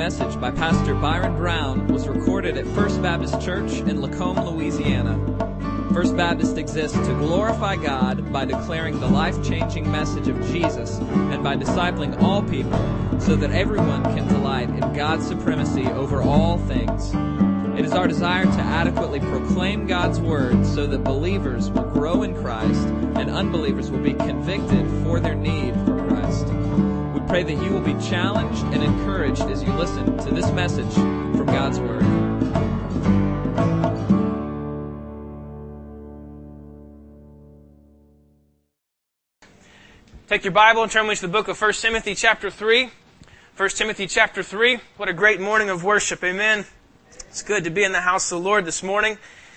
message by Pastor Byron Brown was recorded at First Baptist Church in Lacombe, Louisiana. First Baptist exists to glorify God by declaring the life-changing message of Jesus and by discipling all people so that everyone can delight in God's supremacy over all things. It is our desire to adequately proclaim God's Word so that believers will grow in Christ and unbelievers will be convicted for their need for Christ. We pray that you will be challenged and encouraged as you listen to this message from God's Word. Take your Bible and turn with me to the book of 1 Timothy chapter 3. 1 Timothy chapter 3. What a great morning of worship. Amen. It's good to be in the house of the Lord this morning.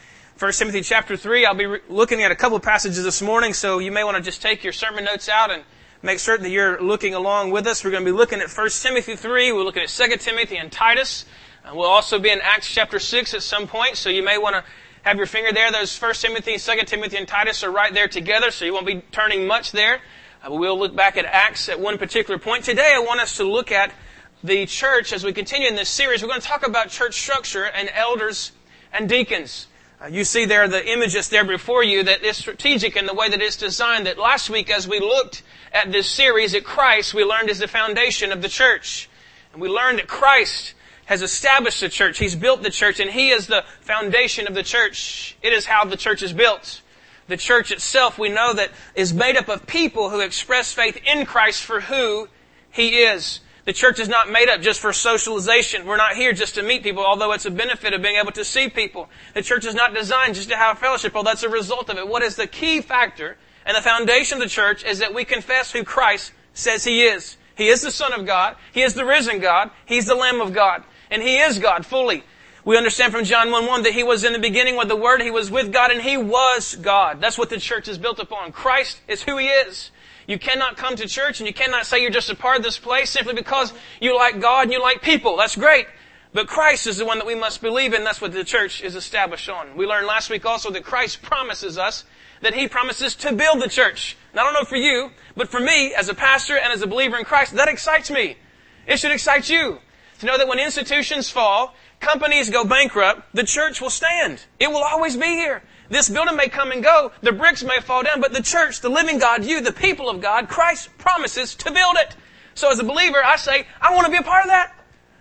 1 Timothy chapter 3. I'll be looking at a couple of passages this morning, so you may want to just take your sermon notes out and make certain that you're looking along with us. We're going to be looking at 1 Timothy 3. We're looking at 2 Timothy and Titus. We'll also be in Acts chapter 6 at some point, so you may want to have your finger there. Those 1 Timothy, 2 Timothy, and Titus are right there together, so you won't be turning much there. We'll look back at Acts at one particular point. Today I want us to look at the church as we continue in this series. We're going to talk about church structure and elders and deacons. You see there the images there before you that is strategic in the way that it's designed. That last week as we looked at this series at Christ, we learned is the foundation of the church. And we learned that Christ has established the church. He's built the church and He is the foundation of the church. It is how the church is built. The church itself, we know that is made up of people who express faith in Christ for who He is. The church is not made up just for socialization. We're not here just to meet people, although it's a benefit of being able to see people. The church is not designed just to have fellowship, although that's a result of it. What is the key factor and the foundation of the church is that we confess who Christ says He is. He is the Son of God. He is the risen God. He's the Lamb of God. And He is God fully. We understand from John 1:1 that He was in the beginning with the Word. He was with God and He was God. That's what the church is built upon. Christ is who He is. You cannot come to church and you cannot say you're just a part of this place simply because you like God and you like people. That's great. But Christ is the one that we must believe in. That's what the church is established on. We learned last week also that Christ promises us that He promises to build the church. And I don't know for you, but for me as a pastor and as a believer in Christ, that excites me. It should excite you to know that when institutions fall, companies go bankrupt, the church will stand. It will always be here. This building may come and go, the bricks may fall down, but the church, the living God, you, the people of God, Christ promises to build it. So as a believer, I say, I want to be a part of that.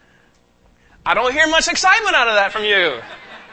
I don't hear much excitement out of that from you.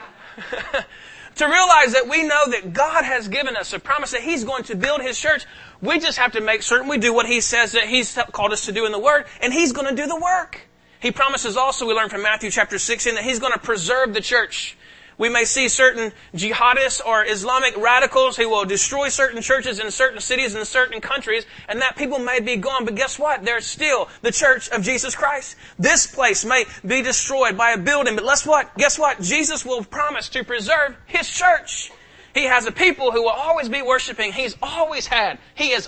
To realize that we know that God has given us a promise that He's going to build His church, we just have to make certain we do what He says that He's called us to do in the Word, and He's going to do the work. He promises also, we learn from Matthew chapter 16, that He's going to preserve the church. We may see certain jihadists or Islamic radicals who will destroy certain churches in certain cities and certain countries, and that people may be gone. But guess what? They're still the church of Jesus Christ. This place may be destroyed by a building, but guess what? Jesus will promise to preserve His church. He has a people who will always be worshiping. He has always had,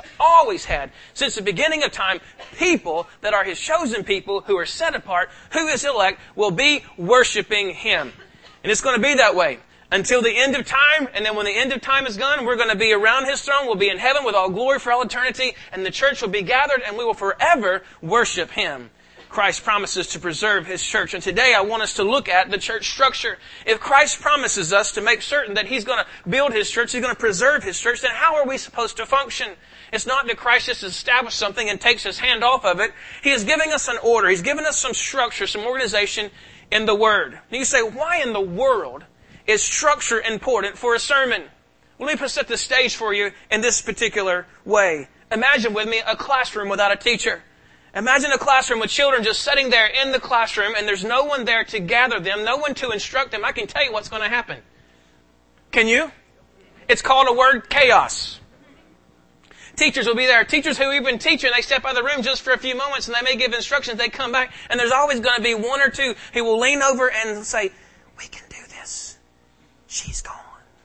since the beginning of time, people that are His chosen people who are set apart, who His elect, will be worshiping Him. And it's going to be that way until the end of time. And then when the end of time is gone, we're going to be around His throne. We'll be in heaven with all glory for all eternity. And the church will be gathered and we will forever worship Him. Christ promises to preserve His church. And today I want us to look at the church structure. If Christ promises us to make certain that He's going to build His church, He's going to preserve His church, then how are we supposed to function? It's not that Christ just established something and takes His hand off of it. He is giving us an order. He's given us some structure, some organization in the Word. And you say, why in the world is structure important for a sermon? Well, let me set the stage for you in this particular way. Imagine with me a classroom without a teacher. Imagine a classroom with children just sitting there in the classroom and there's no one there to gather them, no one to instruct them. I can tell you what's going to happen. Can you? It's called a word, chaos. Teachers will be there. Teachers who even teach and they step out of the room just for a few moments and they may give instructions. They come back and there's always going to be one or two who will lean over and say, we can do this. She's gone.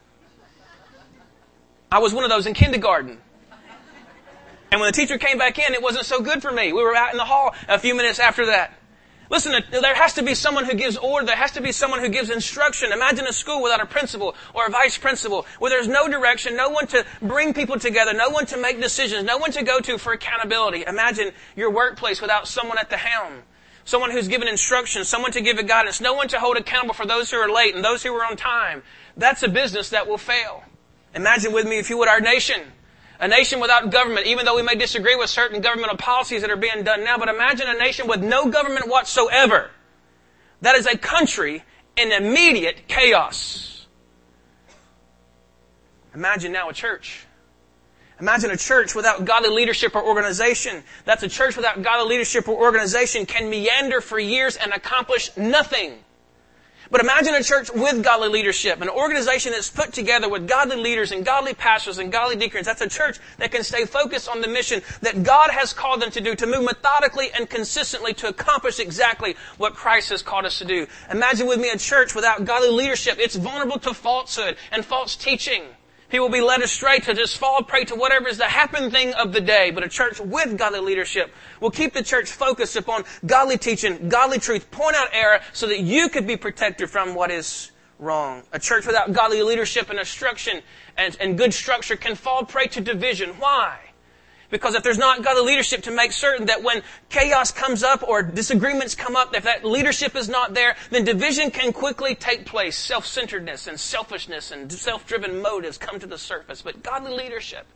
I was one of those in kindergarten. And when the teacher came back in, it wasn't so good for me. We were out in the hall a few minutes after that. Listen, there has to be someone who gives order. There has to be someone who gives instruction. Imagine a school without a principal or a vice principal, where there's no direction, no one to bring people together, no one to make decisions, no one to go to for accountability. Imagine your workplace without someone at the helm. someone who's given instruction, someone to give a guidance, no one to hold accountable for those who are late and those who are on time. That's a business that will fail. Imagine with me, if you would, our nation. A nation without government, even though we may disagree with certain governmental policies that are being done now, but imagine a nation with no government whatsoever. That is a country in immediate chaos. Imagine now a church. Imagine a church without godly leadership or organization. That's a church without godly leadership or organization can meander for years and accomplish nothing. But imagine a church with godly leadership, an organization that's put together with godly leaders and godly pastors and godly deacons. That's a church that can stay focused on the mission that God has called them to do, to move methodically and consistently to accomplish exactly what Christ has called us to do. Imagine with me a church without godly leadership. It's vulnerable to falsehood and false teaching. People will be led astray to just fall prey to whatever is the happen thing of the day. But a church with godly leadership will keep the church focused upon godly teaching, godly truth, point out error so that you could be protected from what is wrong. A church without godly leadership and instruction and good structure can fall prey to division. Why? Because if there's not godly leadership to make certain that when chaos comes up or disagreements come up, if that leadership is not there, then division can quickly take place. Self-centeredness and selfishness and self-driven motives come to the surface. But godly leadership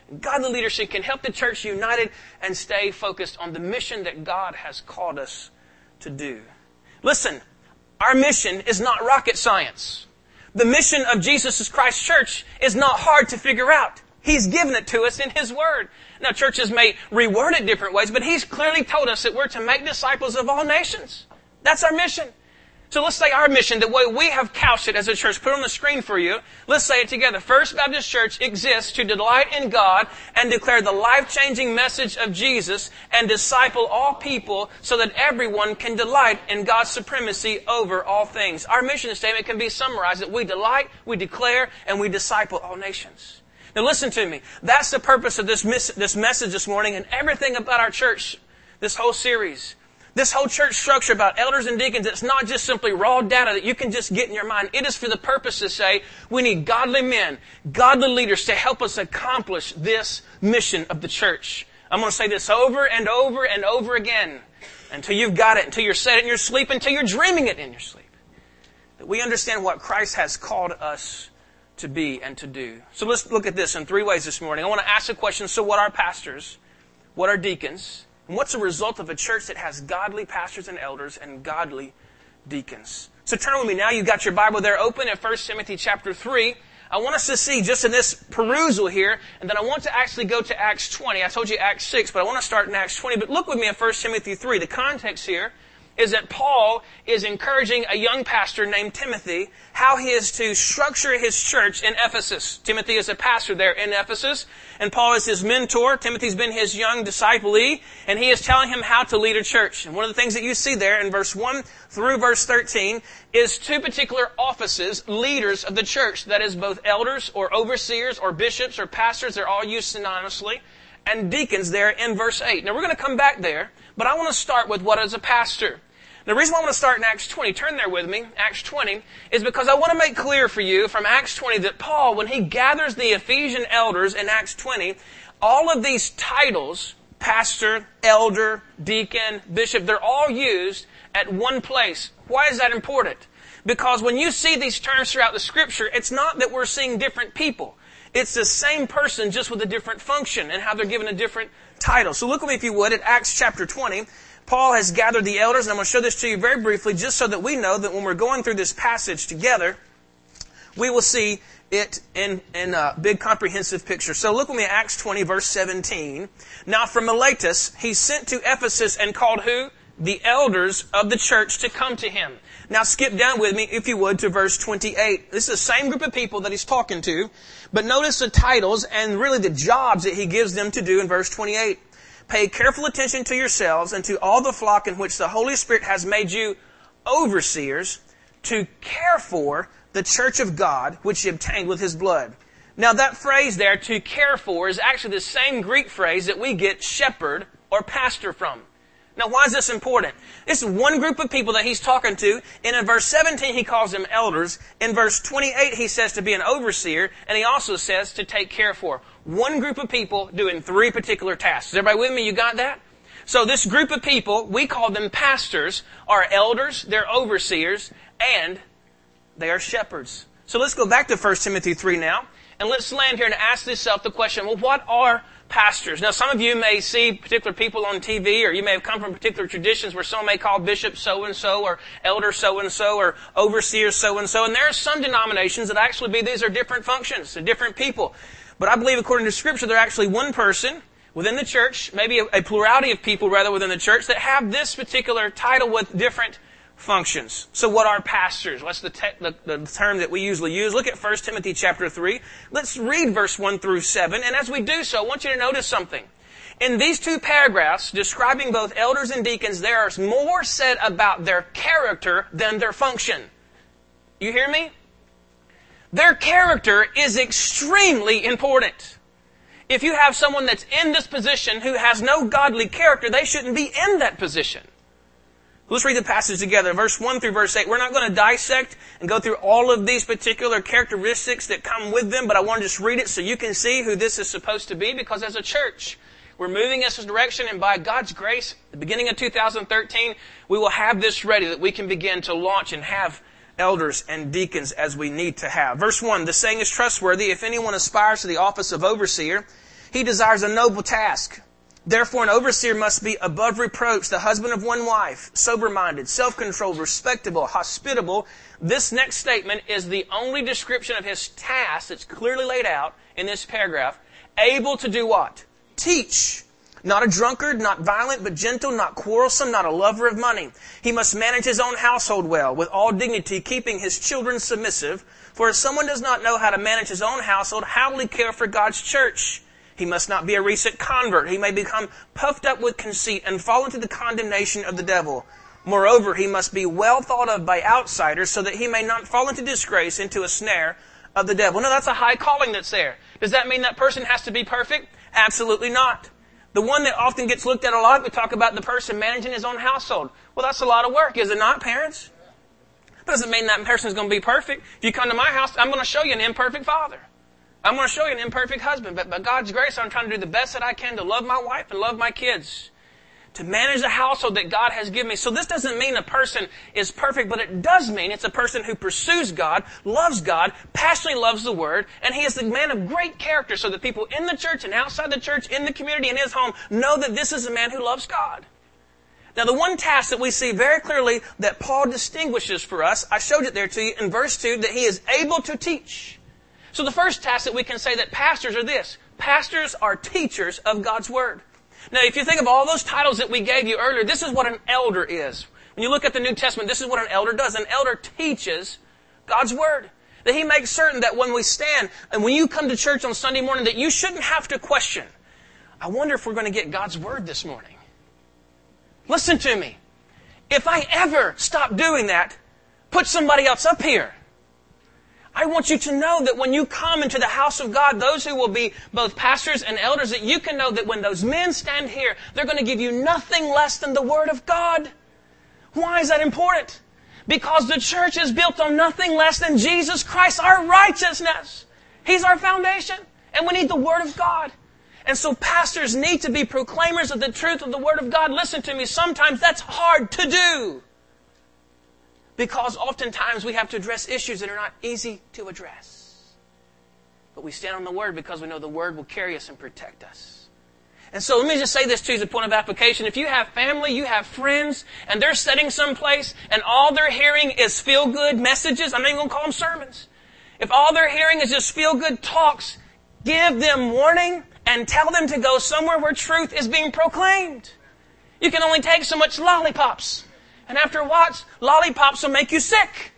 can help the church united and stay focused on the mission that God has called us to do. Listen, our mission is not rocket science. The mission of Jesus Christ Church is not hard to figure out. He's given it to us in His Word. Now, churches may reword it different ways, but He's clearly told us that we're to make disciples of all nations. That's our mission. So let's say our mission, the way we have couched it as a church, put it on the screen for you. Let's say it together. First Baptist Church exists to delight in God and declare the life-changing message of Jesus and disciple all people so that everyone can delight in God's supremacy over all things. Our mission statement can be summarized that we delight, we declare, and we disciple all nations. Now listen to me. That's the purpose of this message this morning and everything about our church, this whole series. This whole church structure about elders and deacons, it's not just simply raw data that you can just get in your mind. It is for the purpose to say we need godly men, godly leaders to help us accomplish this mission of the church. I'm going to say this over and over and over again until you've got it, until you're said it in your sleep, until you're dreaming it in your sleep. That we understand what Christ has called us to be and to do. So let's look at this in three ways this morning. I want to ask a question. So what are pastors? What are deacons? And what's the result of a church that has godly pastors and elders and godly deacons? So turn with me now. You've got your Bible there open at 1 Timothy chapter 3. I want us to see just in this perusal here, and then I want to actually go to Acts 20. I told you Acts 6, but I want to start in Acts 20. But look with me at 1 Timothy 3. The context here is that Paul is encouraging a young pastor named Timothy how he is to structure his church in Ephesus. Timothy is a pastor there in Ephesus, and Paul is his mentor. Timothy's been his young disciplee, and he is telling him how to lead a church. And one of the things that you see there in verse 1 through verse 13 is two particular offices, leaders of the church. That is both elders or overseers or bishops or pastors. They're all used synonymously. And deacons there in verse 8. Now we're going to come back there, but I want to start with what is a pastor. The reason why I want to start in Acts 20, turn there with me, Acts 20, is because I want to make clear for you from Acts 20 that Paul, when he gathers the Ephesian elders in Acts 20, all of these titles, pastor, elder, deacon, bishop, they're all used at one place. Why is that important? Because when you see these terms throughout the Scripture, it's not that we're seeing different people. It's the same person just with a different function and how they're given a different title. So look with me, if you would, at Acts chapter 20. Paul has gathered the elders, and I'm going to show this to you very briefly just so that we know that when we're going through this passage together, we will see it in a big comprehensive picture. So look with me at Acts 20, verse 17. Now from Miletus, he sent to Ephesus and called who? The elders of the church to come to him. Now skip down with me, if you would, to verse 28. This is the same group of people that he's talking to, but notice the titles and really the jobs that he gives them to do in verse 28. Pay careful attention to yourselves and to all the flock in which the Holy Spirit has made you overseers to care for the church of God, which he obtained with his blood. Now that phrase there, to care for, is actually the same Greek phrase that we get shepherd or pastor from. Now, why is this important? This is one group of people that he's talking to, and in verse 17 he calls them elders. In verse 28 he says to be an overseer, and he also says to take care for. One group of people doing three particular tasks. Is everybody with me? You got that? So this group of people, we call them pastors, are elders, they're overseers, and they are shepherds. So let's go back to 1 Timothy 3 now, and let's land here and ask yourself the question, well, what are pastors? Now, some of you may see particular people on TV, or you may have come from particular traditions where someone may call bishop so-and-so, or elder so-and-so, or overseer so-and-so, and there are some denominations that actually believe these are different functions, they're different people. But I believe according to Scripture, they're actually one person within the church, maybe a plurality of people rather within the church, that have this particular title with different functions. So what are pastors? What's the term that we usually use? Look at 1 Timothy chapter 3. Let's read verse 1 through 7. And as we do so, I want you to notice something. In these two paragraphs, describing both elders and deacons, there is more said about their character than their function. You hear me? Their character is extremely important. If you have someone that's in this position who has no godly character, they shouldn't be in that position. Let's read the passage together, verse 1 through verse 8. We're not going to dissect and go through all of these particular characteristics that come with them, but I want to just read it so you can see who this is supposed to be, because as a church, we're moving in this direction, and by God's grace, at the beginning of 2013, we will have this ready that we can begin to launch and have elders and deacons as we need to have. Verse 1, the saying is trustworthy. If anyone aspires to the office of overseer, he desires a noble task. Therefore, an overseer must be above reproach, the husband of one wife, sober-minded, self-controlled, respectable, hospitable. This next statement is the only description of his task that's clearly laid out in this paragraph. Able to do what? Teach. Not a drunkard, not violent, but gentle, not quarrelsome, not a lover of money. He must manage his own household well, with all dignity, keeping his children submissive. For if someone does not know how to manage his own household, how will he care for God's church? He must not be a recent convert. He may become puffed up with conceit and fall into the condemnation of the devil. Moreover, he must be well thought of by outsiders so that he may not fall into disgrace, into a snare of the devil. No, that's a high calling that's there. Does that mean that person has to be perfect? Absolutely not. The one that often gets looked at a lot, we talk about the person managing his own household. Well, that's a lot of work, is it not, parents? Doesn't mean that person is going to be perfect. If you come to my house, I'm going to show you an imperfect father. I'm going to show you an imperfect husband, but by God's grace, I'm trying to do the best that I can to love my wife and love my kids, to manage the household that God has given me. So this doesn't mean a person is perfect, but it does mean it's a person who pursues God, passionately loves the Word, and he is a man of great character so that people in the church and outside the church, in the community, in his home, know that this is a man who loves God. Now, the one task that we see very clearly that Paul distinguishes for us, I showed it there to you in verse 2, that he is able to teach. So the first task that we can say that pastors are this. Pastors are teachers of God's Word. Now, if you think of all those titles that we gave you earlier, this is what an elder is. When you look at the New Testament, this is what an elder does. An elder teaches God's Word. That he makes certain that when we stand, and when you come to church on Sunday morning, that you shouldn't have to question, I wonder if we're going to get God's Word this morning. Listen to me. If I ever stop doing that, put somebody else up here. I want you to know that when you come into the house of God, those who will be both pastors and elders, that you can know that when those men stand here, they're going to give you nothing less than the Word of God. Why is that important? Because the church is built on nothing less than Jesus Christ, our righteousness. He's our foundation, and we need the Word of God. And so pastors need to be proclaimers of the truth of the Word of God. Listen to me, sometimes that's hard to do. Because oftentimes we have to address issues that are not easy to address. But we stand on the Word because we know the Word will carry us and protect us. And so let me just say this to you as a point of application. If you have family, you have friends, and they're sitting someplace, and all they're hearing is feel-good messages, I'm not even going to call them sermons. If all they're hearing is just feel-good talks, give them warning and tell them to go somewhere where truth is being proclaimed. You can only take so much lollipops. And after a while, lollipops will make you sick.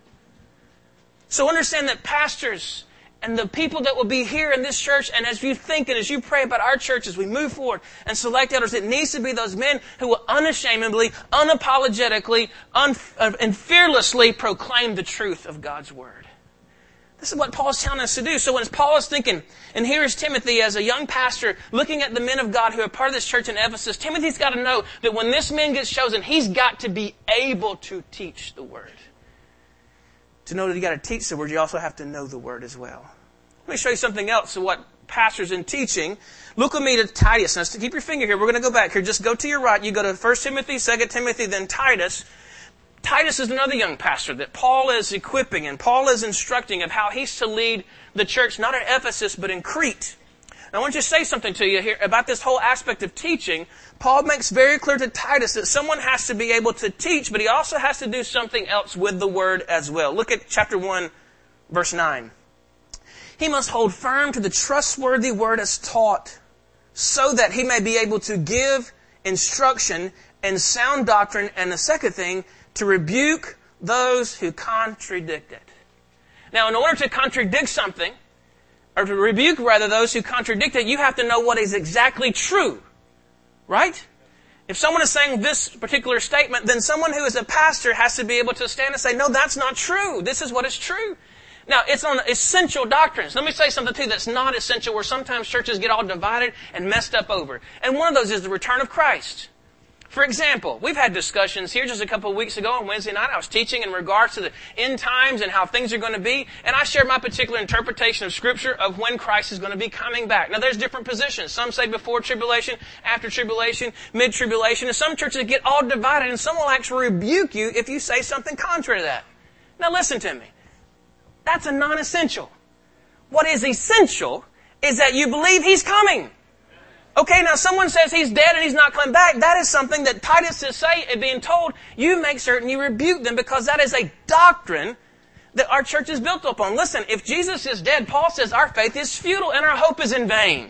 So understand that pastors and the people that will be here in this church, and as you think and as you pray about our church as we move forward and select elders, it needs to be those men who will unashamedly, unapologetically, and fearlessly proclaim the truth of God's Word. This is what Paul's telling us to do. So when Paul is thinking, and here is Timothy as a young pastor looking at the men of God who are part of this church in Ephesus, Timothy's got to know that when this man gets chosen, he's got to be able to teach the Word. To know that you got to teach the Word, you also have to know the Word as well. Let me show you something else of what pastors in teaching, look with me to Titus. Now, keep your finger here. We're going to go back here. Just go to your right. You go to 1 Timothy, 2 Timothy, then Titus. Titus is another young pastor that Paul is equipping and Paul is instructing of how he's to lead the church, not at Ephesus, but in Crete. Now, I want to say something to you here about this whole aspect of teaching. Paul makes very clear to Titus that someone has to be able to teach, but he also has to do something else with the word as well. Look at chapter 1, verse 9. He must hold firm to the trustworthy word as taught, so that he may be able to give instruction and sound doctrine, and the second thing, to rebuke those who contradict it. Now, in order to contradict something, or to rebuke, rather, those who contradict it, you have to know what is exactly true. Right? If someone is saying this particular statement, then someone who is a pastor has to be able to stand and say, no, that's not true. This is what is true. Now, it's on essential doctrines. Let me say something, too, that's not essential, where sometimes churches get all divided and messed up over. And one of those is the return of Christ. For example, we've had discussions here just a couple of weeks ago on Wednesday night. I was teaching in regards to the end times and how things are going to be. And I shared my particular interpretation of Scripture of when Christ is going to be coming back. Now, there's different positions. Some say before tribulation, after tribulation, mid-tribulation. And some churches get all divided, and some will actually rebuke you if you say something contrary to that. Now, listen to me. That's a non-essential. What is essential is that you believe He's coming. Okay, now someone says he's dead and he's not coming back. That is something that Titus is being told. You make certain you rebuke them, because that is a doctrine that our church is built upon. Listen, if Jesus is dead, Paul says our faith is futile and our hope is in vain.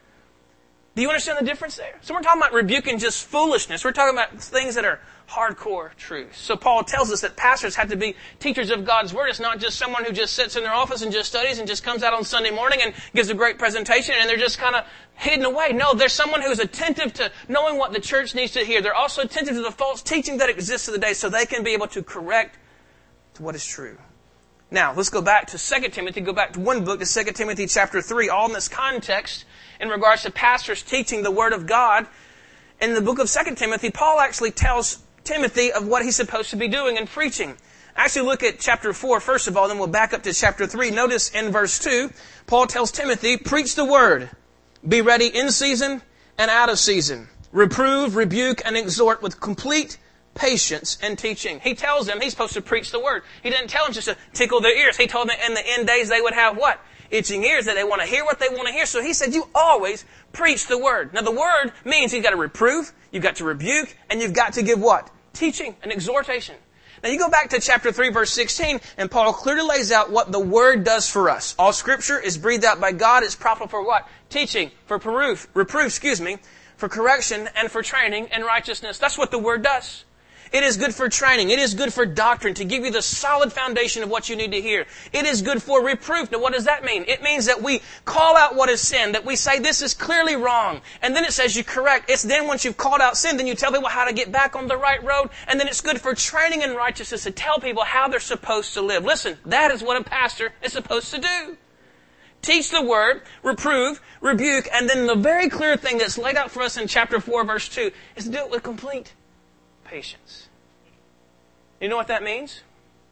Do you understand the difference there? So we're talking about rebuking just foolishness. We're talking about things that are hardcore truths. So Paul tells us that pastors have to be teachers of God's Word. It's not just someone who just sits in their office and just studies and just comes out on Sunday morning and gives a great presentation and they're just kind of hidden away. No, there's someone who's attentive to knowing what the church needs to hear. They're also attentive to the false teaching that exists today, so they can be able to correct to what is true. Now, let's go back to 2 Timothy, go back to one book, to 2 Timothy chapter 3, all in this context in regards to pastors teaching the Word of God. In the book of 2 Timothy, Paul actually tells Timothy of what he's supposed to be doing and preaching. Actually, look at chapter 4 first of all, then we'll back up to chapter 3. Notice in verse 2, Paul tells Timothy, preach the Word. Be ready in season and out of season. Reprove, rebuke, and exhort with complete patience and teaching. He tells them he's supposed to preach the Word. He didn't tell them just to tickle their ears. He told them in the end days they would have what? Itching ears, that they want to hear what they want to hear. So he said, you always preach the Word. Now the Word means you've got to reprove, you've got to rebuke, and you've got to give what? Teaching and exhortation. Now you go back to chapter 3 verse 16, and Paul clearly lays out what the Word does for us. All Scripture is breathed out by God. It's profitable for what? Teaching, for reproof, for correction, and for training in righteousness. That's what the Word does. It is good for training. It is good for doctrine, to give you the solid foundation of what you need to hear. It is good for reproof. Now what does that mean? It means that we call out what is sin, that we say this is clearly wrong. And then it says you correct. It's then once you've called out sin, then you tell people how to get back on the right road. And then it's good for training in righteousness, to tell people how they're supposed to live. Listen, that is what a pastor is supposed to do. Teach the Word, reprove, rebuke, and then the very clear thing that's laid out for us in chapter 4 verse 2 is to do it with complete patience. You know what that means?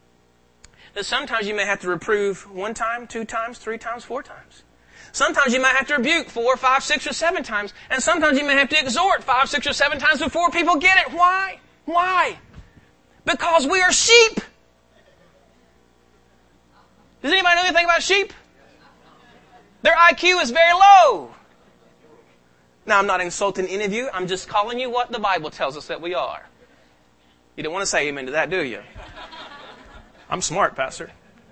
That sometimes you may have to reprove 1 time, 2 times, 3 times, 4 times. Sometimes you might have to rebuke 4, 5, 6, or 7 times. And sometimes you may have to exhort 5, 6, or 7 times before people get it. Why? Why? Because we are sheep. Does anybody know anything about sheep? Their IQ is very low. Now, I'm not insulting any of you. I'm just calling you what the Bible tells us that we are. You don't want to say amen to that, do you? I'm smart, Pastor.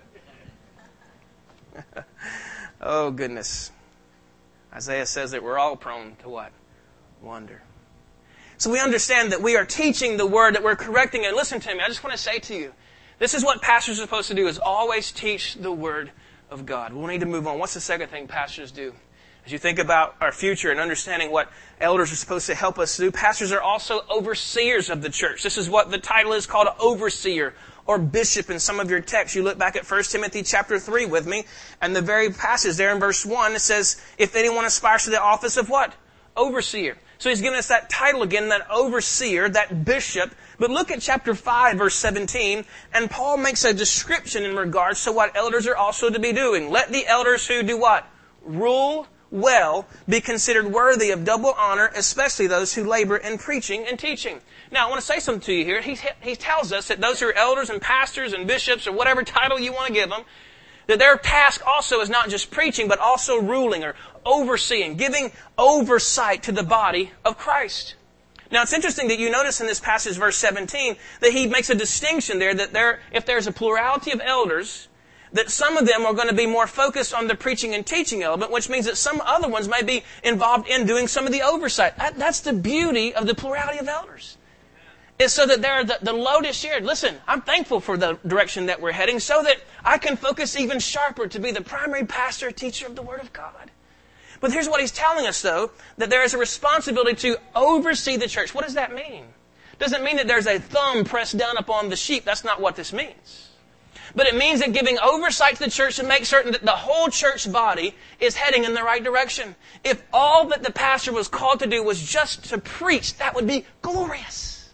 Oh, goodness. Isaiah says that we're all prone to what? Wonder. So we understand that we are teaching the Word, that we're correcting it. Listen to me. I just want to say to you, this is what pastors are supposed to do, is always teach the Word of God. We'll need to move on. What's the second thing pastors do? As you think about our future and understanding what elders are supposed to help us do, pastors are also overseers of the church. This is what the title is called, overseer or bishop in some of your texts. You look back at 1 Timothy chapter 3 with me, and the very passage there in verse 1, it says, if anyone aspires to the office of what? Overseer. So he's given us that title again, that overseer, that bishop. But look at chapter 5, verse 17, and Paul makes a description in regards to what elders are also to be doing. Let the elders who do what? Rule well be considered worthy of double honor, especially those who labor in preaching and teaching. Now, I want to say something to you here. He tells us that those who are elders and pastors and bishops or whatever title you want to give them, that their task also is not just preaching, but also ruling or overseeing, giving oversight to the body of Christ. Now, it's interesting that you notice in this passage, verse 17, that he makes a distinction there that if there's a plurality of elders, that some of them are going to be more focused on the preaching and teaching element, which means that some other ones may be involved in doing some of the oversight. That's the beauty of the plurality of elders. It's so that the load is shared. Listen, I'm thankful for the direction that we're heading so that I can focus even sharper to be the primary pastor, teacher of the Word of God. But here's what he's telling us, though, that there is a responsibility to oversee the church. What does that mean? Doesn't mean that there's a thumb pressed down upon the sheep. That's not what this means. But it means that giving oversight to the church to make certain that the whole church body is heading in the right direction. If all that the pastor was called to do was just to preach, that would be glorious.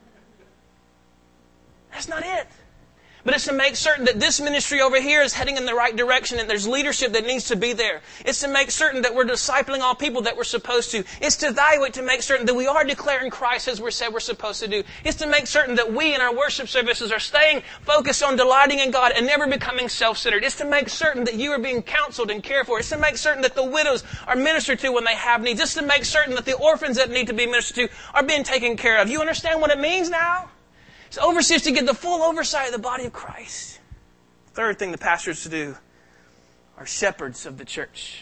That's not it. But it's to make certain that this ministry over here is heading in the right direction and there's leadership that needs to be there. It's to make certain that we're discipling all people that we're supposed to. It's to evaluate to make certain that we are declaring Christ as we said we're supposed to do. It's to make certain that we in our worship services are staying focused on delighting in God and never becoming self-centered. It's to make certain that you are being counseled and cared for. It's to make certain that the widows are ministered to when they have needs. It's to make certain that the orphans that need to be ministered to are being taken care of. You understand what it means now? So overseers to get the full oversight of the body of Christ. Third thing the pastors to do are shepherds of the church,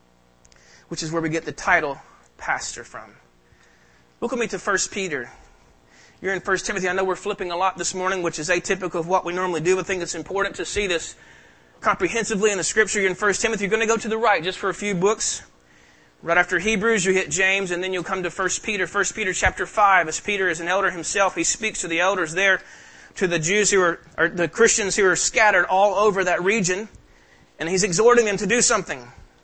which is where we get the title pastor from. Look with me to 1 Peter. You're in 1 Timothy. I know we're flipping a lot this morning, which is atypical of what we normally do. I think it's important to see this comprehensively in the Scripture. You're in 1 Timothy. You're going to go to the right just for a few books. Right after Hebrews, you hit James, and then you'll come to 1 Peter. 1 Peter chapter 5, as Peter is an elder himself, he speaks to the elders there, to the Jews or the Christians who are scattered all over that region, and he's exhorting them to do something.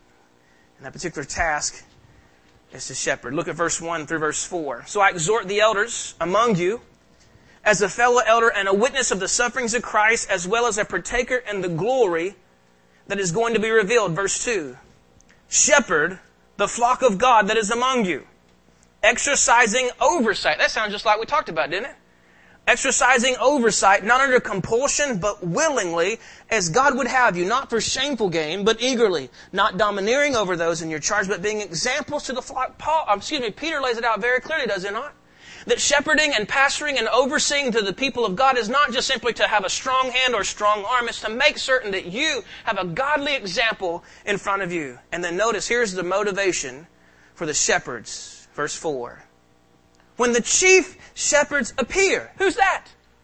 And that particular task is to shepherd. Look at verse 1 through verse 4. So I exhort the elders among you, as a fellow elder and a witness of the sufferings of Christ, as well as a partaker in the glory that is going to be revealed. Verse 2. Shepherd the flock of God that is among you, exercising oversight. That sounds just like we talked about, didn't it? Exercising oversight, not under compulsion, but willingly, as God would have you, not for shameful gain, but eagerly, not domineering over those in your charge, but being examples to the flock. Peter lays it out very clearly, does he not? That shepherding and pastoring and overseeing to the people of God is not just simply to have a strong hand or strong arm. It's to make certain that you have a godly example in front of you. And then notice, here's the motivation for the shepherds. Verse 4. When the chief shepherds appear. Who's that?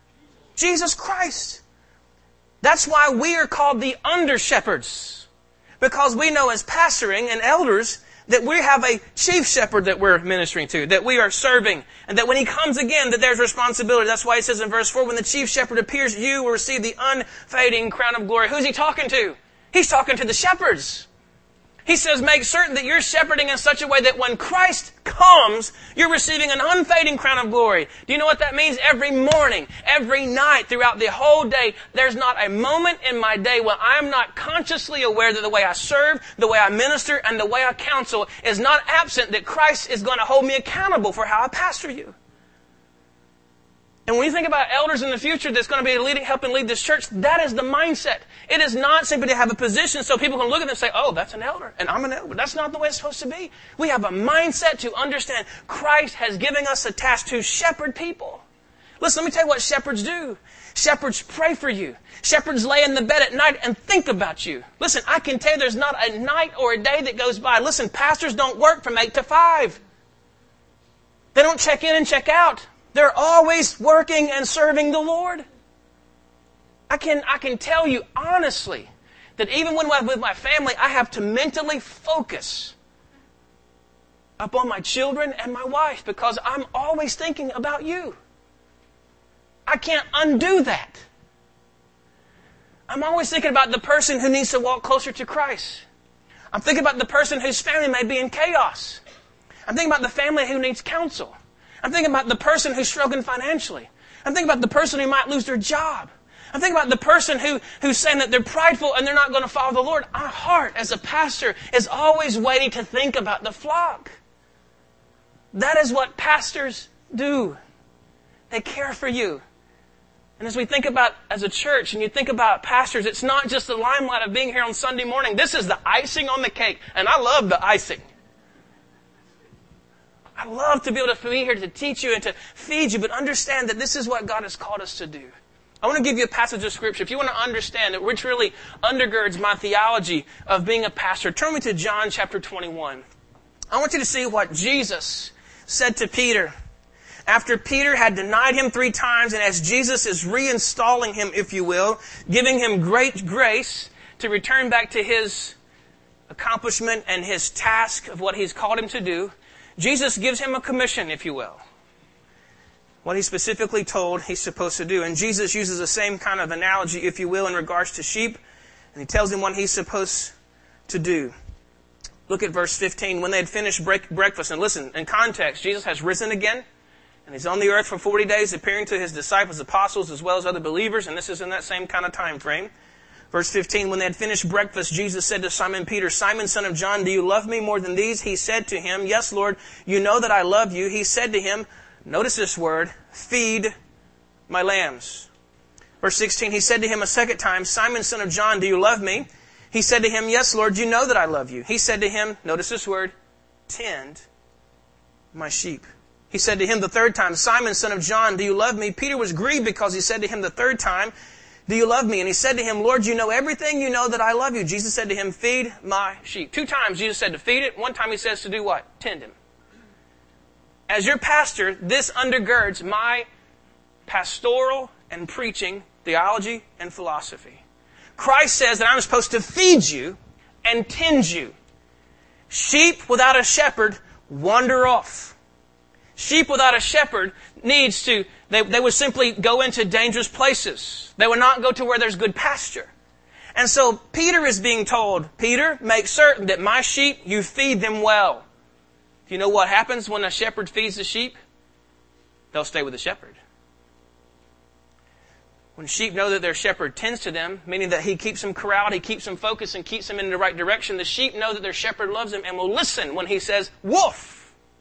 Jesus Christ. That's why we are called the under-shepherds. Because we know as pastoring and elders that we have a chief shepherd that we're ministering to, that we are serving, and that when He comes again, that there's responsibility. That's why He says in verse 4, when the chief shepherd appears, you will receive the unfading crown of glory. Who's He talking to? He's talking to the shepherds. He says, make certain that you're shepherding in such a way that when Christ comes, you're receiving an unfading crown of glory. Do you know what that means? Every morning, every night, throughout the whole day, there's not a moment in my day when I'm not consciously aware that the way I serve, the way I minister, and the way I counsel is not absent, that Christ is going to hold me accountable for how I pastor you. And when you think about elders in the future that's going to be helping lead this church, that is the mindset. It is not simply to have a position so people can look at them and say, oh, that's an elder, and I'm an elder. That's not the way it's supposed to be. We have a mindset to understand Christ has given us a task to shepherd people. Listen, let me tell you what shepherds do. Shepherds pray for you. Shepherds lay in the bed at night and think about you. Listen, I can tell you there's not a night or a day that goes by. Listen, pastors don't work from 8 to 5. They don't check in and check out. They're always working and serving the Lord. I can tell you honestly that even when I'm with my family, I have to mentally focus upon my children and my wife because I'm always thinking about you. I can't undo that. I'm always thinking about the person who needs to walk closer to Christ. I'm thinking about the person whose family may be in chaos. I'm thinking about the family who needs counsel. I'm thinking about the person who's struggling financially. I'm thinking about the person who might lose their job. I'm thinking about the person who's saying that they're prideful and they're not going to follow the Lord. Our heart as a pastor is always waiting to think about the flock. That is what pastors do. They care for you. And as we think about as a church and you think about pastors, it's not just the limelight of being here on Sunday morning. This is the icing on the cake. And I love the icing. I love to be able to be here to teach you and to feed you, but understand that this is what God has called us to do. I want to give you a passage of Scripture. If you want to understand it, which really undergirds my theology of being a pastor, turn me to John chapter 21. I want you to see what Jesus said to Peter after Peter had denied him 3 times, and as Jesus is reinstalling him, if you will, giving him great grace to return back to his accomplishment and his task of what he's called him to do, Jesus gives him a commission, if you will. What he's specifically told he's supposed to do. And Jesus uses the same kind of analogy, if you will, in regards to sheep. And he tells him what he's supposed to do. Look at verse 15. When they had finished breakfast, and listen, in context, Jesus has risen again. And he's on the earth for 40 days, appearing to his disciples, apostles, as well as other believers. And this is in that same kind of time frame. Verse 15, when they had finished breakfast, Jesus said to Simon Peter, Simon, son of John, do you love me more than these? He said to him, yes, Lord, you know that I love you. He said to him, notice this word, feed my lambs. Verse 16, he said to him a second time, Simon, son of John, do you love me? He said to him, yes, Lord, you know that I love you. He said to him, notice this word, tend my sheep. He said to him the third time, Simon, son of John, do you love me? Peter was grieved because he said to him the third time, do you love me? And he said to him, Lord, you know everything. You know that I love you. Jesus said to him, feed my sheep. 2 times Jesus said to feed it. 1 time he says to do what? Tend him. As your pastor, this undergirds my pastoral and preaching theology and philosophy. Christ says that I'm supposed to feed you and tend you. Sheep without a shepherd wander off. Sheep without a shepherd needs to, they would simply go into dangerous places. They would not go to where there's good pasture. And so Peter is being told, Peter, make certain that my sheep, you feed them well. Do you know what happens when a shepherd feeds the sheep? They'll stay with the shepherd. When sheep know that their shepherd tends to them, meaning that he keeps them corralled, he keeps them focused and keeps them in the right direction, the sheep know that their shepherd loves them and will listen when he says, woof.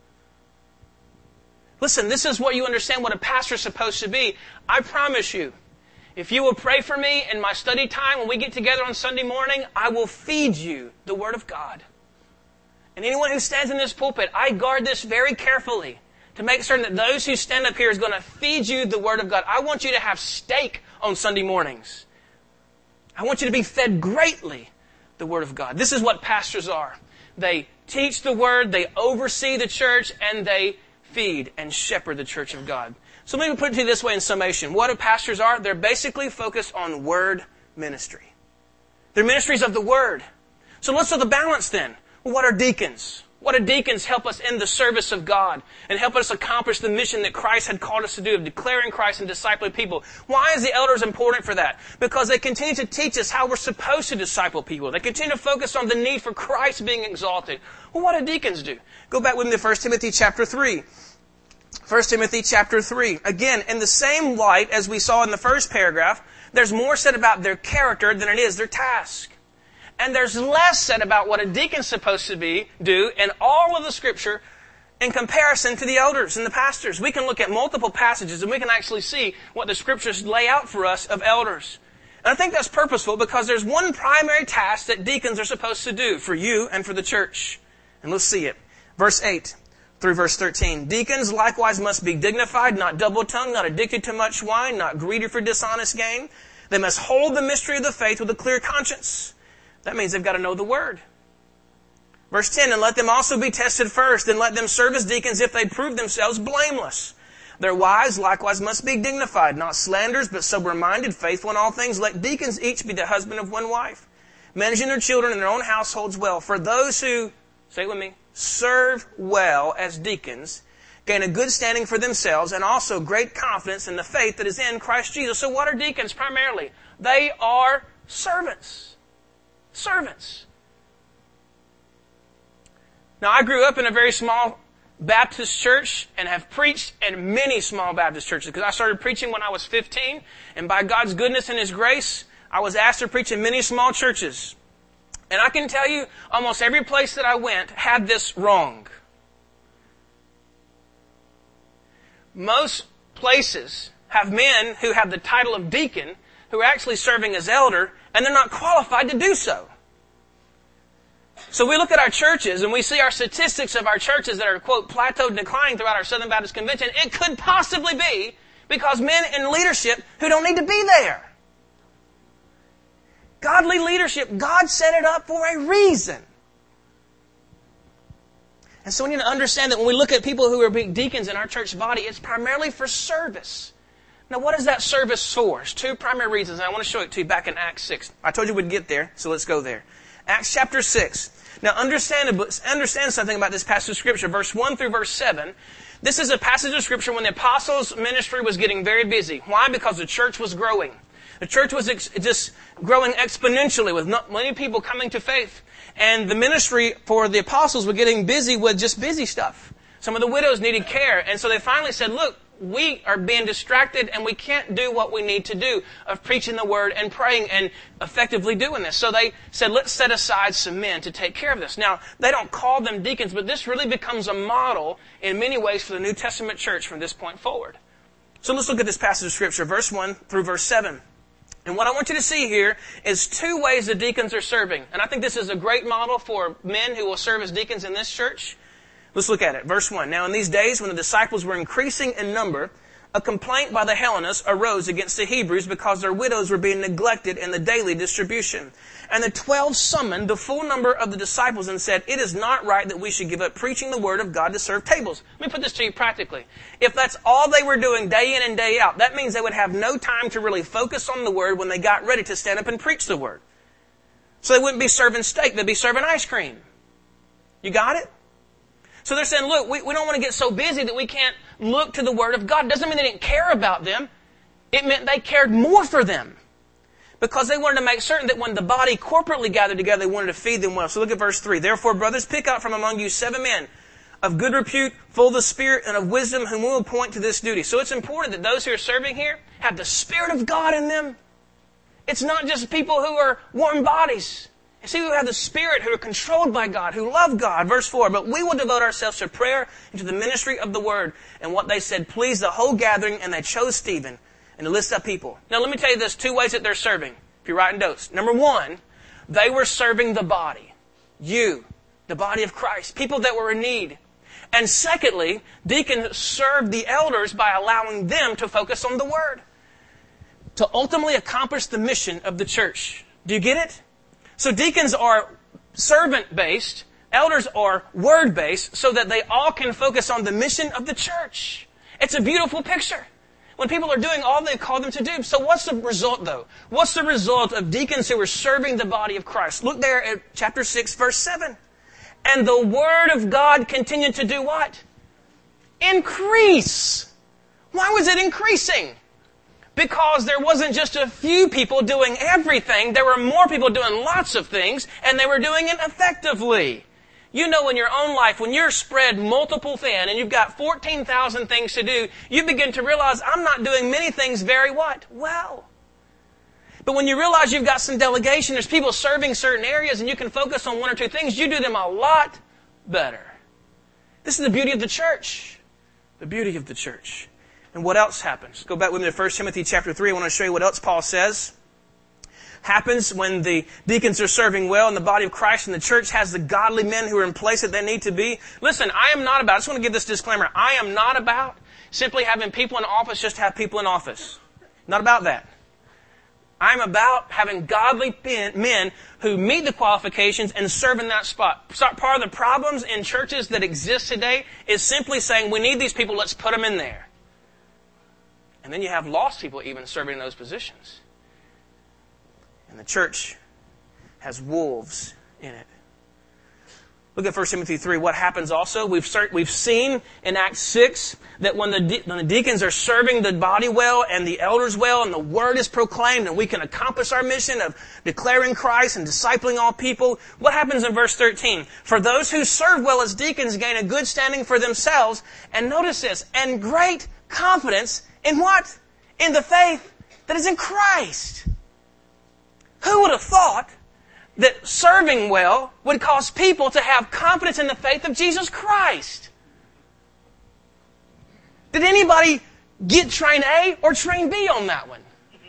Listen, this is what you understand what a pastor is supposed to be. I promise you, if you will pray for me in my study time when we get together on Sunday morning, I will feed you the Word of God. And anyone who stands in this pulpit, I guard this very carefully to make certain that those who stand up here is going to feed you the Word of God. I want you to have steak on Sunday mornings. I want you to be fed greatly the Word of God. This is what pastors are. They teach the Word, they oversee the church, and they feed and shepherd the church of God. So let me put it to you this way in summation. What do pastors are? They're basically focused on Word ministry. They're ministries of the Word. So let's look at the balance then. Well, what are deacons? What do deacons help us in the service of God and help us accomplish the mission that Christ had called us to do of declaring Christ and discipling people? Why is the elders important for that? Because they continue to teach us how we're supposed to disciple people. They continue to focus on the need for Christ being exalted. Well, what do deacons do? Go back with me to 1 Timothy chapter 3. 1 Timothy chapter 3. Again, in the same light as we saw in the first paragraph, there's more said about their character than it is their task. And there's less said about what a deacon's supposed to do in all of the Scripture in comparison to the elders and the pastors. We can look at multiple passages and we can actually see what the Scriptures lay out for us of elders. And I think that's purposeful because there's one primary task that deacons are supposed to do for you and for the church. And let's see it. Verse 8 through verse 13. Deacons likewise must be dignified, not double-tongued, not addicted to much wine, not greedy for dishonest gain. They must hold the mystery of the faith with a clear conscience. That means they've got to know the Word. Verse 10, and let them also be tested first, and let them serve as deacons if they prove themselves blameless. Their wives likewise must be dignified, not slanderers, but sober-minded, faithful in all things. Let deacons each be the husband of one wife, managing their children and their own households well. For those who, say it with me, serve well as deacons, gain a good standing for themselves, and also great confidence in the faith that is in Christ Jesus. So what are deacons primarily? They are servants. Servants. Now, I grew up in a very small Baptist church and have preached in many small Baptist churches, because I started preaching when I was 15, and by God's goodness and His grace, I was asked to preach in many small churches. And I can tell you, almost every place that I went had this wrong. Most places have men who have the title of deacon who are actually serving as elder, and they're not qualified to do so. So we look at our churches and we see our statistics of our churches that are, quote, plateaued declining throughout our Southern Baptist Convention. It could possibly be because men in leadership who don't need to be there. Godly leadership, God set it up for a reason. And so we need to understand that when we look at people who are being deacons in our church body, it's primarily for service. Now, what is that service for? There's two primary reasons, and I want to show it to you back in Acts 6. I told you we'd get there, so let's go there. Acts chapter 6. Now, understand something about this passage of Scripture, verse 1 through verse 7. This is a passage of Scripture when the apostles' ministry was getting very busy. Why? Because the church was growing. The church was just growing exponentially with many people coming to faith. And the ministry for the apostles were getting busy with just busy stuff. Some of the widows needed care. And so they finally said, look, we are being distracted and we can't do what we need to do of preaching the word and praying and effectively doing this. So they said, let's set aside some men to take care of this. Now, they don't call them deacons, but this really becomes a model in many ways for the New Testament church from this point forward. So let's look at this passage of Scripture, verse 1 through verse 7. And what I want you to see here is two ways the deacons are serving. And I think this is a great model for men who will serve as deacons in this church. Let's look at it. Verse 1. Now in these days, when the disciples were increasing in number, a complaint by the Hellenists arose against the Hebrews because their widows were being neglected in the daily distribution. And the 12 summoned the full number of the disciples and said, it is not right that we should give up preaching the word of God to serve tables. Let me put this to you practically. If that's all they were doing day in and day out, that means they would have no time to really focus on the word when they got ready to stand up and preach the word. So they wouldn't be serving steak, they'd be serving ice cream. You got it? So they're saying, look, we don't want to get so busy that we can't look to the Word of God. It doesn't mean they didn't care about them. It meant they cared more for them. Because they wanted to make certain that when the body corporately gathered together, they wanted to feed them well. So look at verse 3. Therefore, brothers, pick out from among you 7 men of good repute, full of the Spirit and of wisdom, whom we will appoint to this duty. So it's important that those who are serving here have the Spirit of God in them. It's not just people who are warm bodies. You see, who have the Spirit, who are controlled by God, who love God. Verse 4, but we will devote ourselves to prayer and to the ministry of the Word. And what they said pleased the whole gathering, and they chose Stephen and to list up people. Now let me tell you this, 2 ways that they're serving, if you're writing notes. Number 1, they were serving the body. You, the body of Christ, people that were in need. And secondly, deacons served the elders by allowing them to focus on the Word, to ultimately accomplish the mission of the church. Do you get it? So deacons are servant-based, elders are word-based, so that they all can focus on the mission of the church. It's a beautiful picture. When people are doing all they've called them to do. So what's the result, though? What's the result of deacons who are serving the body of Christ? Look there at chapter 6, verse 7. And the Word of God continued to do what? Increase. Why was it increasing? Because there wasn't just a few people doing everything. There were more people doing lots of things, and they were doing it effectively. You know, in your own life, when you're spread multiple thin and you've got 14,000 things to do, you begin to realize, I'm not doing many things very what? Well. But when you realize you've got some delegation, there's people serving certain areas, and you can focus on 1 or 2 things, you do them a lot better. This is the beauty of the church. The beauty of the church. And what else happens? Go back with me to 1 Timothy chapter 3. I want to show you what else Paul says. Happens when the deacons are serving well in the body of Christ and the church has the godly men who are in place that they need to be. Listen, I just want to give this disclaimer. I am not about simply having people in office just to have people in office. Not about that. I'm about having godly men who meet the qualifications and serve in that spot. Part of the problems in churches that exist today is simply saying, we need these people, let's put them in there. And then you have lost people even serving in those positions. And the church has wolves in it. Look at 1 Timothy 3. What happens also? We've seen in Acts 6 that when the deacons are serving the body well and the elders well and the word is proclaimed and we can accomplish our mission of declaring Christ and discipling all people, what happens in verse 13? For those who serve well as deacons gain a good standing for themselves. And notice this, and great confidence in what? In the faith that is in Christ. Who would have thought that serving well would cause people to have confidence in the faith of Jesus Christ? Did anybody get train A or train B on that one?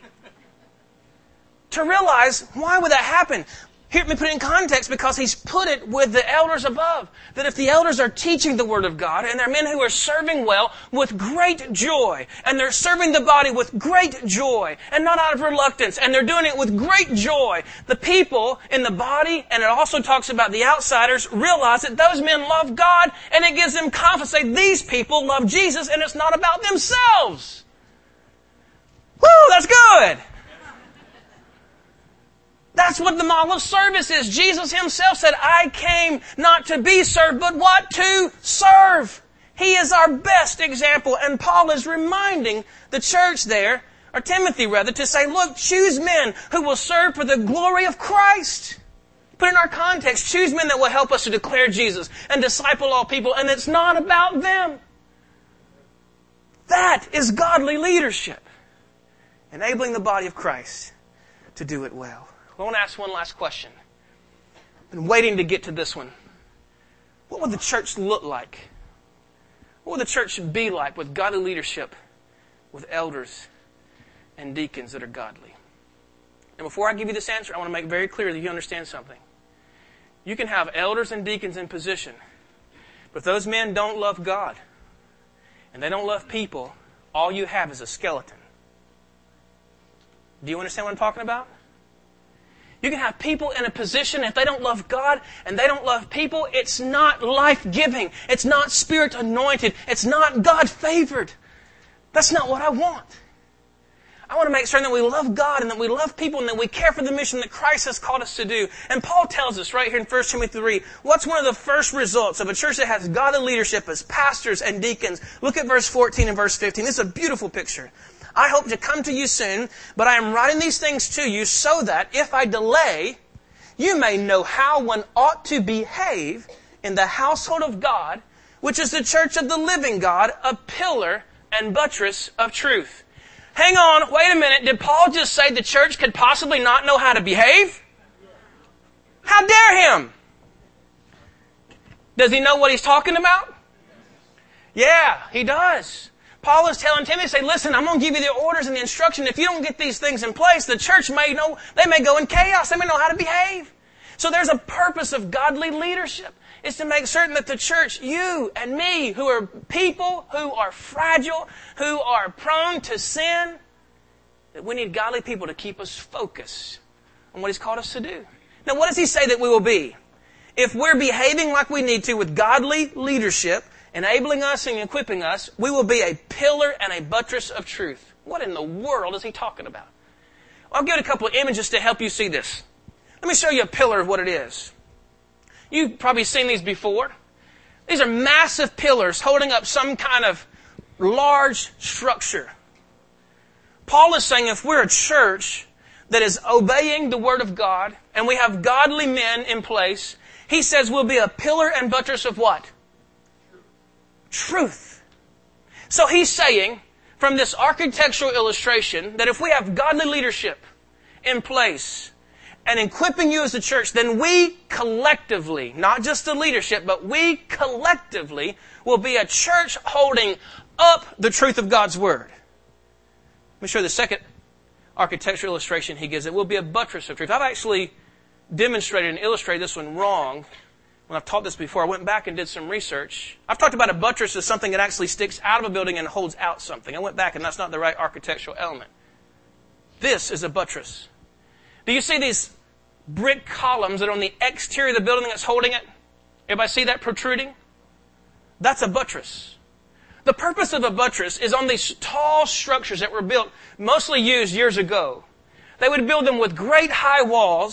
To realize, why would that happen? Here, let me put it in context because he's put it with the elders above. That if the elders are teaching the Word of God and they're men who are serving well with great joy and they're serving the body with great joy and not out of reluctance and they're doing it with great joy, the people in the body, and it also talks about the outsiders, realize that those men love God and it gives them confidence. Say, these people love Jesus and it's not about themselves. Woo, that's good. That's what the model of service is. Jesus himself said, I came not to be served, but what? To serve. He is our best example. And Paul is reminding the church there, or Timothy rather, to say, look, choose men who will serve for the glory of Christ. Put in our context, choose men that will help us to declare Jesus and disciple all people, and it's not about them. That is godly leadership. Enabling the body of Christ to do it well. I want to ask one last question. I've been waiting to get to this one. What would the church look like? What would the church be like with godly leadership, with elders and deacons that are godly? And before I give you this answer, I want to make very clear that you understand something. You can have elders and deacons in position, but if those men don't love God and they don't love people, all you have is a skeleton. Do you understand what I'm talking about? You can have people in a position, if they don't love God and they don't love people, it's not life-giving. It's not Spirit-anointed. It's not God-favored. That's not what I want. I want to make certain that we love God and that we love people and that we care for the mission that Christ has called us to do. And Paul tells us right here in 1 Timothy 3, what's one of the first results of a church that has godly leadership as pastors and deacons? Look at verse 14 and verse 15. This is a beautiful picture. I hope to come to you soon, but I am writing these things to you so that if I delay, you may know how one ought to behave in the household of God, which is the church of the living God, a pillar and buttress of truth. Hang on, wait a minute. Did Paul just say the church could possibly not know how to behave? How dare him? Does he know what he's talking about? Yeah, he does. Paul is telling Timothy, say, listen, I'm going to give you the orders and the instruction. If you don't get these things in place, the church may go in chaos. They may know how to behave. So there's a purpose of godly leadership. It's to make certain that the church, you and me, who are people who are fragile, who are prone to sin, that we need godly people to keep us focused on what he's called us to do. Now, what does he say that we will be? If we're behaving like we need to with godly leadership, enabling us and equipping us, we will be a pillar and a buttress of truth. What in the world is he talking about? I'll give a couple of images to help you see this. Let me show you a pillar of what it is. You've probably seen these before. These are massive pillars holding up some kind of large structure. Paul is saying if we're a church that is obeying the Word of God and we have godly men in place, he says we'll be a pillar and buttress of what? Truth. So he's saying, from this architectural illustration, that if we have godly leadership in place and equipping you as a church, then we collectively, not just the leadership, but we collectively will be a church holding up the truth of God's Word. Let me show you the second architectural illustration he gives. It will be a buttress of truth. I've actually demonstrated and illustrated this one wrong. When I've taught this before, I went back and did some research. I've talked about a buttress as something that actually sticks out of a building and holds out something. I went back and that's not the right architectural element. This is a buttress. Do you see these brick columns that are on the exterior of the building that's holding it? Everybody see that protruding? That's a buttress. The purpose of a buttress is on these tall structures that were built, mostly used years ago. They would build them with great high walls,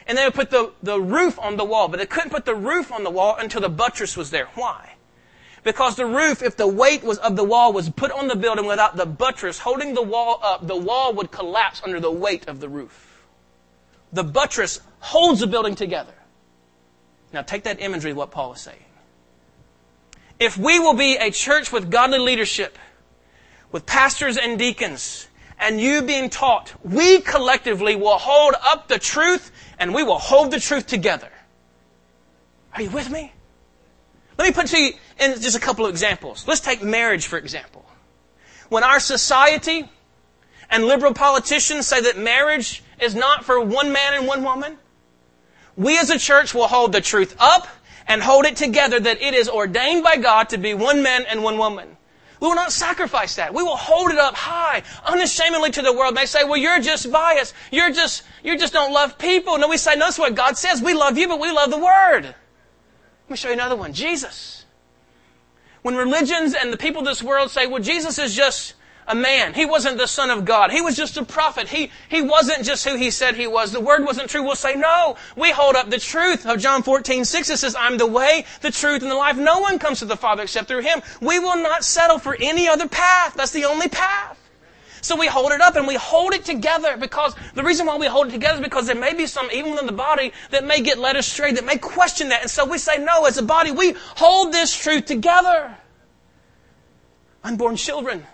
And they would put the roof on the wall, but they couldn't put the roof on the wall until the buttress was there. Why? Because the roof, if the weight of the wall was put on the building without the buttress holding the wall up, the wall would collapse under the weight of the roof. The buttress holds the building together. Now take that imagery of what Paul is saying. If we will be a church with godly leadership, with pastors and deacons, and you being taught, we collectively will hold up the truth and we will hold the truth together. Are you with me? Let me put to you in just a couple of examples. Let's take marriage, for example. When our society and liberal politicians say that marriage is not for one man and one woman, we as a church will hold the truth up and hold it together that it is ordained by God to be one man and one woman. We will not sacrifice that. We will hold it up high, unashamedly to the world. They say, well, you're just biased. You just don't love people. No, we say, no, that's what God says. We love you, but we love the Word. Let me show you another one. Jesus. When religions and the people of this world say, well, Jesus is just a man. He wasn't the Son of God. He was just a prophet. He wasn't just who He said He was. The Word wasn't true. We'll say, no, we hold up the truth of John 14:6. It says, I'm the way, the truth, and the life. No one comes to the Father except through Him. We will not settle for any other path. That's the only path. So we hold it up and we hold it together, because the reason why we hold it together is because there may be some, even within the body, that may get led astray, that may question that. And so we say, no, as a body, we hold this truth together. Unborn children.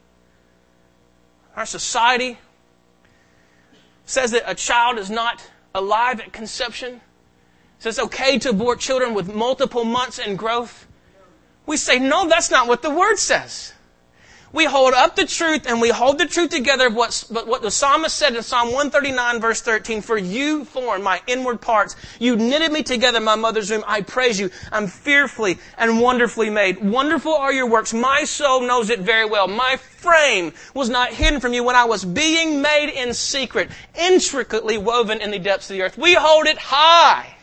Our society says that a child is not alive at conception. It says it's okay to abort children with multiple months in growth. We say, no, that's not what the Word says. We hold up the truth and we hold the truth together of what the psalmist said in Psalm 139 verse 13. For you formed my inward parts. You knitted me together in my mother's womb. I praise you. I'm fearfully and wonderfully made. Wonderful are your works. My soul knows it very well. My frame was not hidden from you when I was being made in secret, intricately woven in the depths of the earth. We hold it high.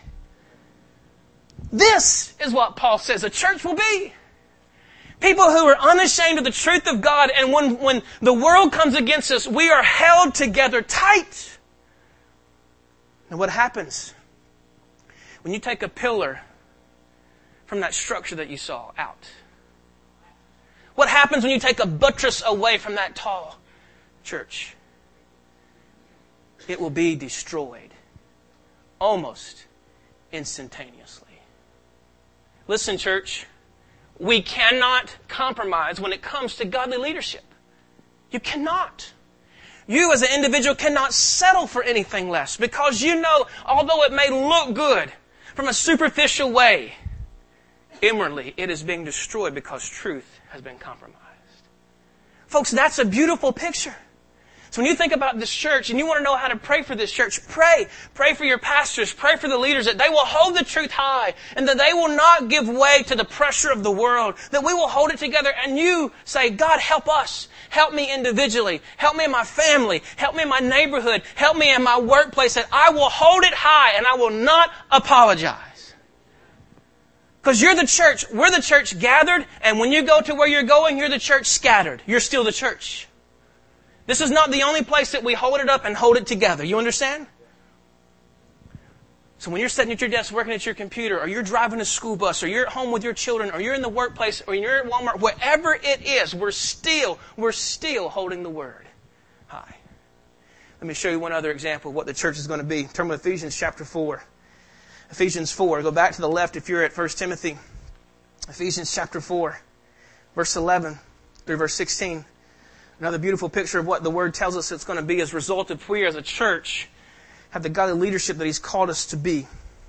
This is what Paul says a church will be. People who are unashamed of the truth of God, and when the world comes against us, we are held together tight. And what happens when you take a pillar from that structure that you saw out? What happens when you take a buttress away from that tall church? It will be destroyed almost instantaneously. Listen, church. We cannot compromise when it comes to godly leadership. You cannot. You as an individual cannot settle for anything less, because you know, although it may look good from a superficial way, inwardly it is being destroyed because truth has been compromised. Folks, that's a beautiful picture. So when you think about this church and you want to know how to pray for this church, pray. Pray for your pastors. Pray for the leaders, that they will hold the truth high and that they will not give way to the pressure of the world, that we will hold it together. And you say, God, help us. Help me individually. Help me in my family. Help me in my neighborhood. Help me in my workplace, that I will hold it high and I will not apologize. Because you're the church. We're the church gathered, and when you go to where you're going, you're the church scattered. You're still the church. This is not the only place that we hold it up and hold it together. You understand? So when you're sitting at your desk working at your computer, or you're driving a school bus, or you're at home with your children, or you're in the workplace, or you're at Walmart, wherever it is, we're still holding the Word high. Let me show you one other example of what the church is going to be. Turn to Ephesians chapter 4. Ephesians 4. Go back to the left if you're at 1 Timothy. Ephesians chapter 4, verse 11 through verse 16. Another beautiful picture of what the Word tells us it's going to be as a result of we as a church have the godly leadership that He's called us to be.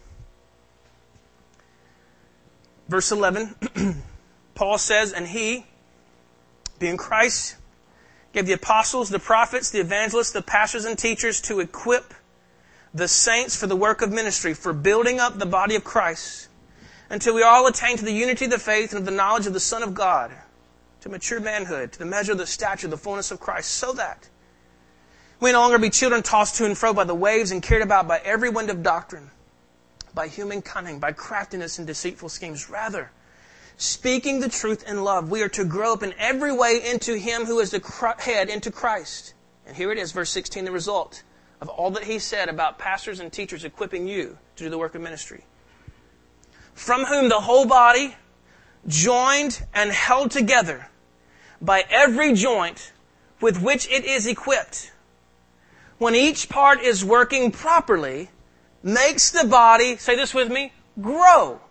Verse 11, Paul says, and He, being Christ, gave the apostles, the prophets, the evangelists, the pastors and teachers to equip the saints for the work of ministry, for building up the body of Christ, until we all attain to the unity of the faith and of the knowledge of the Son of God, to mature manhood, to the measure of the stature of the fullness of Christ, so that we no longer be children tossed to and fro by the waves and carried about by every wind of doctrine, by human cunning, by craftiness and deceitful schemes. Rather, speaking the truth in love, we are to grow up in every way into Him who is the head, into Christ. And here it is, verse 16, the result. of all that he said about pastors and teachers equipping you to do the work of ministry. From whom the whole body, joined and held together by every joint with which it is equipped, when each part is working properly, makes the body, say this with me, grow,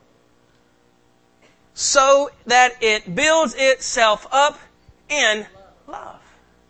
so that it builds itself up in love.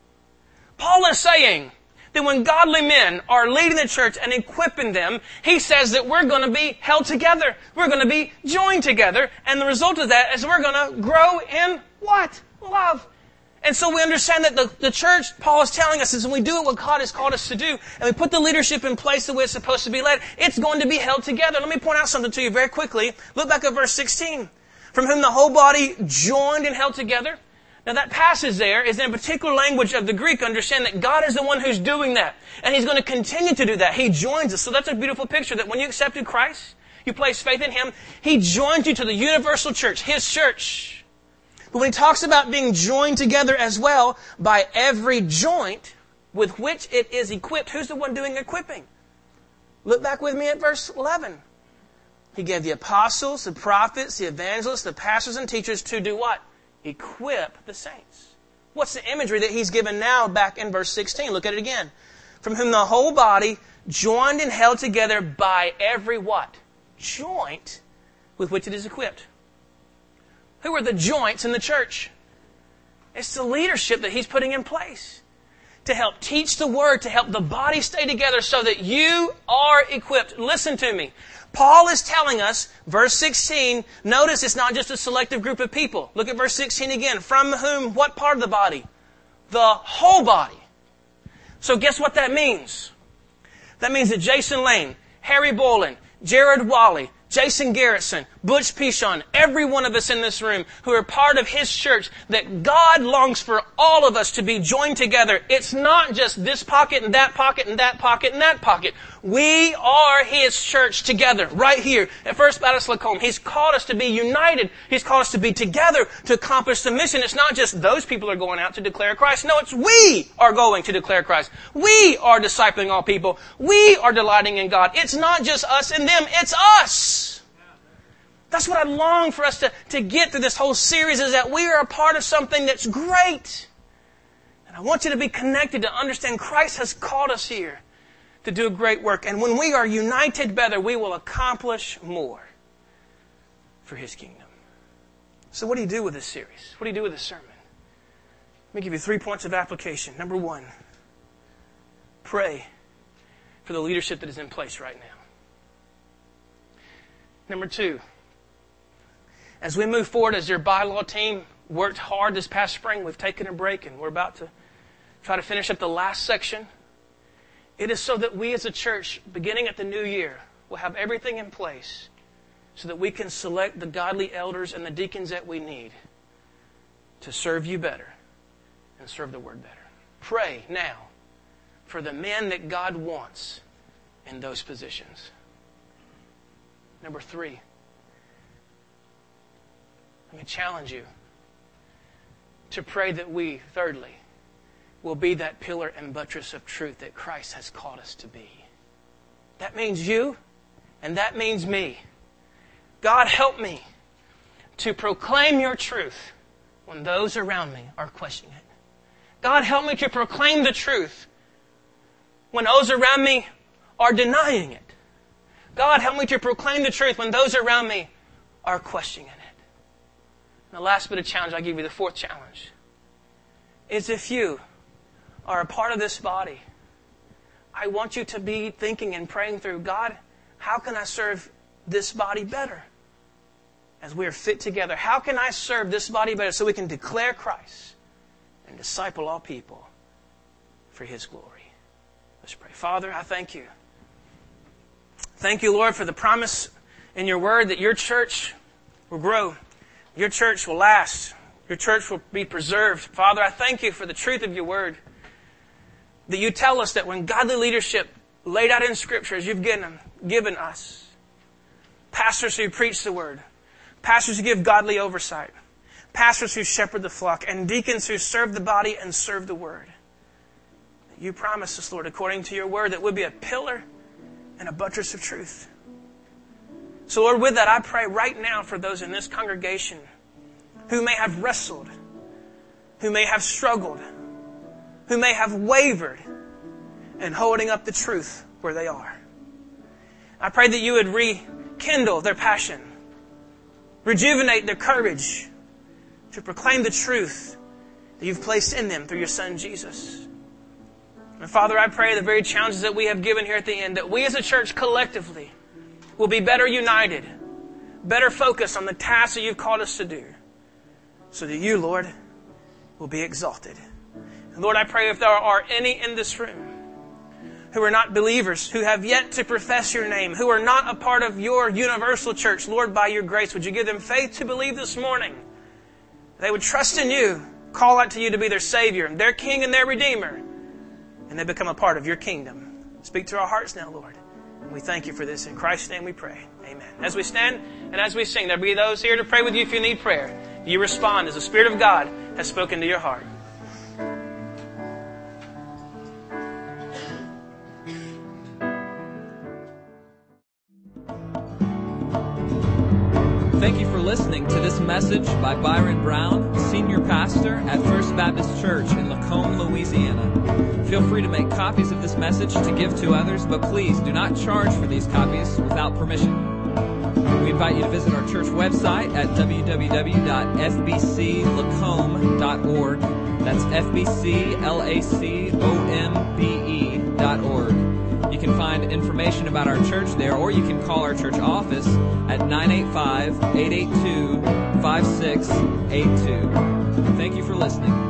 Paul is saying that when godly men are leading the church and equipping them, he says that we're going to be held together. We're going to be joined together. And the result of that is we're going to grow in what? Love. And so we understand that the church, Paul is telling us, is when we do what God has called us to do, and we put the leadership in place the way it's supposed to be led, it's going to be held together. Let me point out something to you very quickly. Look back at verse 16. From whom the whole body joined and held together. Now that passage there is in a particular language of the Greek. Understand that God is the one who's doing that. And He's going to continue to do that. He joins us. So that's a beautiful picture that when you accepted Christ, you place faith in Him, He joins you to the universal church, His church. But when He talks about being joined together as well by every joint with which it is equipped, who's the one doing equipping? Look back with me at verse 11. He gave the apostles, the prophets, the evangelists, the pastors and teachers to do what? Equip the saints. What's the imagery that he's given now back in verse 16? Look at it again. From whom the whole body, joined and held together by every what? Joint with which it is equipped. Who are the joints in the church? It's the leadership that he's putting in place to help teach the word, to help the body stay together so that you are equipped. Listen to me. Paul is telling us, verse 16, notice it's not just a selective group of people. Look at verse 16 again. From whom, what part of the body? The whole body. So guess what that means? That means that Jason Lane, Harry Boland, Jared Wally, Jason Garrison, Butch Pichon, every one of us in this room who are part of His church, that God longs for all of us to be joined together. It's not just this pocket and that pocket and that pocket and that pocket. We are His church together, right here at First Baptist Lacombe. He's called us to be united. He's called us to be together to accomplish the mission. It's not just those people are going out to declare Christ. No, it's we are going to declare Christ. We are discipling all people. We are delighting in God. It's not just us and them. It's us. That's what I long for us to get through this whole series, is that we are a part of something that's great. And I want you to be connected to understand Christ has called us here to do a great work. And when we are united together, we will accomplish more for His kingdom. So what do you do with this series? What do you do with this sermon? Let me give you 3 points of application. Number 1, pray for the leadership that is in place right now. Number 2, as we move forward, as your bylaw team worked hard this past spring, we've taken a break and we're about to try to finish up the last section. It is so that we as a church, beginning at the new year, will have everything in place so that we can select the godly elders and the deacons that we need to serve you better and serve the Word better. Pray now for the men that God wants in those positions. Number 3, let me challenge you to pray that we, thirdly, will be that pillar and buttress of truth that Christ has called us to be. That means you, and that means me. God, help me to proclaim your truth when those around me are questioning it. God, help me to proclaim the truth when those around me are denying it. God, help me to proclaim the truth when those around me are questioning it. And the last bit of challenge, I'll give you the 4th challenge, is if you are a part of this body, I want you to be thinking and praying through, God, how can I serve this body better as we are fit together? How can I serve this body better so we can declare Christ and disciple all people for His glory? Let's pray. Father, I thank you. Thank you, Lord, for the promise in your word that your church will grow. Your church will last. Your church will be preserved. Father, I thank you for the truth of your word. That you tell us that when godly leadership laid out in Scripture, as you've given us, pastors who preach the word, pastors who give godly oversight, pastors who shepherd the flock, and deacons who serve the body and serve the word, You promised us, Lord, according to your word, that we'd be a pillar and a buttress of truth. So, Lord, with that, I pray right now for those in this congregation who may have wrestled, who may have struggled, who may have wavered in holding up the truth where they are. I pray that you would rekindle their passion, rejuvenate their courage to proclaim the truth that you've placed in them through your Son, Jesus. And Father, I pray the very challenges that we have given here at the end, that we as a church collectively will be better united, better focused on the tasks that you've called us to do, so that you, Lord, will be exalted. And Lord, I pray if there are any in this room who are not believers, who have yet to profess your name, who are not a part of your universal church, Lord, by your grace, would you give them faith to believe this morning? They would trust in you, call out to you to be their Savior, their King and their Redeemer, and they become a part of your kingdom. Speak to our hearts now, Lord. And we thank you for this. In Christ's name we pray. Amen. As we stand and as we sing, there'll be those here to pray with you if you need prayer. You respond as the Spirit of God has spoken to your heart. Thank you for listening to this message by Byron Brown, Senior Pastor at First Baptist Church in Lacombe, Louisiana. Feel free to make copies of this message to give to others, but please do not charge for these copies without permission. We invite you to visit our church website at www.fbclacombe.org. That's FBCLACOMBE.org. You can find information about our church there, or you can call our church office at 985-882-5682. Thank you for listening.